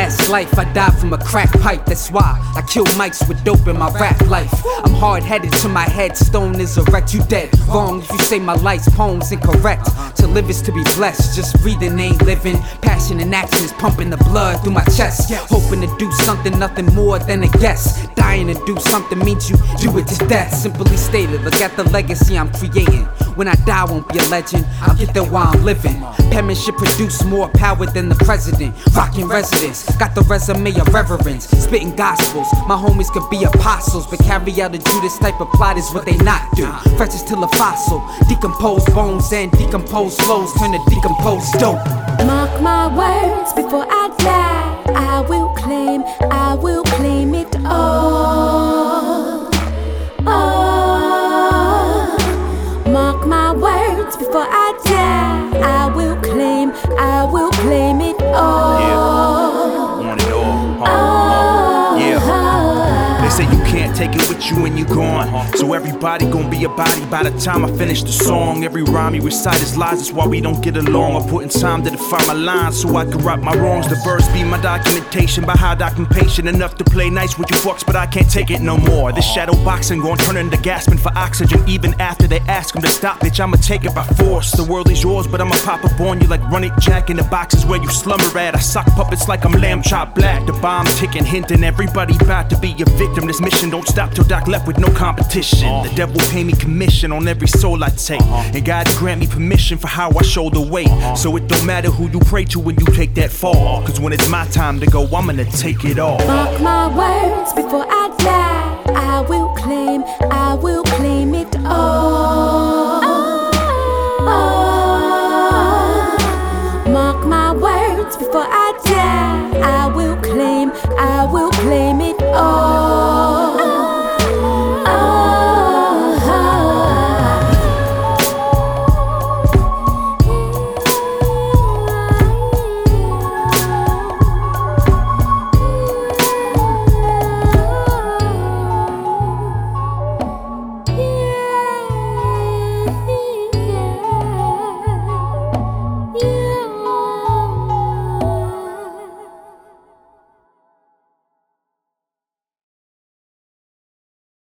Past life, I died from a crack pipe. That's why I kill mics with dope in my rap life. I'm hard-headed till my headstone is erect. You dead wrong if you say my life's poem's incorrect. To live is to be blessed. Just breathing ain't living. Passion and action is pumping the blood through my chest. Hoping to do something, nothing more than a guess. Dying to do something means you do it to death. Simply stated, look at the legacy I'm creating. When I die, I won't be a legend. I'll get there while I'm living. Penmanship produce more power than the president. Rocking residents, got the resume of reverence. Spitting gospels, my homies could be apostles, but carry out a Judas type of plot is what they not do. Fresh is till a fossil, decomposed bones and decomposed flows turn to decomposed dope. Mark my words before I die. I will claim it all. Mark my words before I die. I will claim it all. Yeah, want it all. They say you can't take it with you when you're gone. So everybody gon' be a body by the time I finish the song. Every rhyme you recite is lies, that's why we don't get along. I'm putting time to define my lines so I can right my wrongs. The verse be my documentation, by how I'm patient enough to play nice with you fucks, but I can't take it no more. This shadow boxing gon' turn into gasping for oxygen. Even after they ask him to stop, bitch, I'ma take it by force. The world is yours, but I'ma pop up on you like Run It Jack in the boxes where you slumber at. I sock puppets like I'm lamb chop black. The bomb ticking, hinting everybody about to be a victim. This mission don't stop till Doc left with no competition. The devil pay me commission on every soul I take, and God grant me permission for how I show the way. So it don't matter who you pray to when you take that fall, cause when it's my time to go, I'm gonna take it all. Mark my words before I die. I will claim it